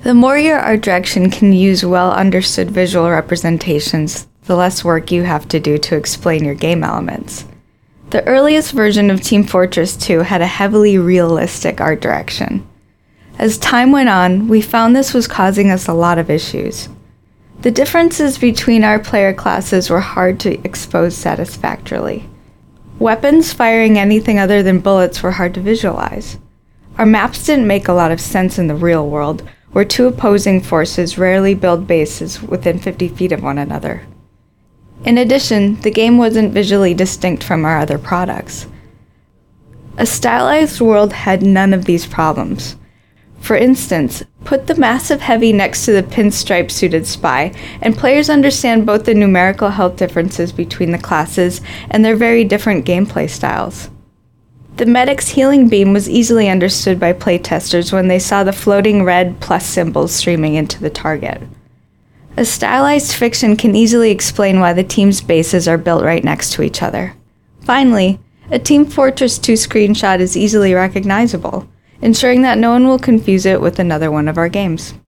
The more your art direction can use well-understood visual representations, the less work you have to do to explain your game elements. The earliest version of Team Fortress 2 had a heavily realistic art direction. As time went on, we found this was causing us a lot of issues. The differences between our player classes were hard to expose satisfactorily. Weapons firing anything other than bullets were hard to visualize. Our maps didn't make a lot of sense in the real world, where two opposing forces rarely build bases within 50 feet of one another. In addition, the game wasn't visually distinct from our other products. A stylized world had none of these problems. For instance, put the massive heavy next to the pinstripe-suited spy, and players understand both the numerical health differences between the classes and their very different gameplay styles. The medic's healing beam was easily understood by playtesters when they saw the floating red plus symbols streaming into the target. A stylized fiction can easily explain why the team's bases are built right next to each other. Finally, a Team Fortress 2 screenshot is easily recognizable, ensuring that no one will confuse it with another one of our games.